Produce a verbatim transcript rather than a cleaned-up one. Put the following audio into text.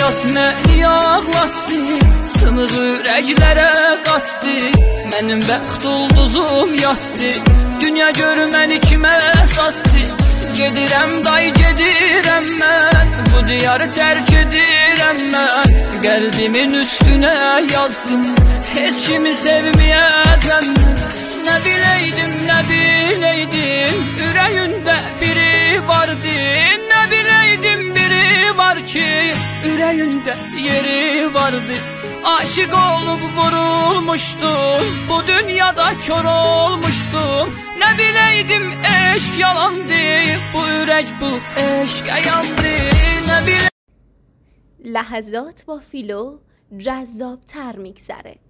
həyat məni ağlatdı, sınıq ürəklərə qatdı. Mənim bəxt ulduzum yatdı, dünya görməni kimə satdı. Gedirəm day gedirəm mən, bu diyarı tərk edirəm mən. Qəlbimin üstünə yazdım, heç kimi sevməyəcəm mən. Nə biləydim, nə biləydim, ürəyində biri vardı. Nə biləydim biri var ki, ürəyində yeri vardı. Aşık olub vurulmuşdum, bu dünyada kör olmuşdum. Nə biləydim eşq yalandı, bu ürək bu eşqə yandı. Nə biləydim. لحظات با فیلو جذاب تر میگذره.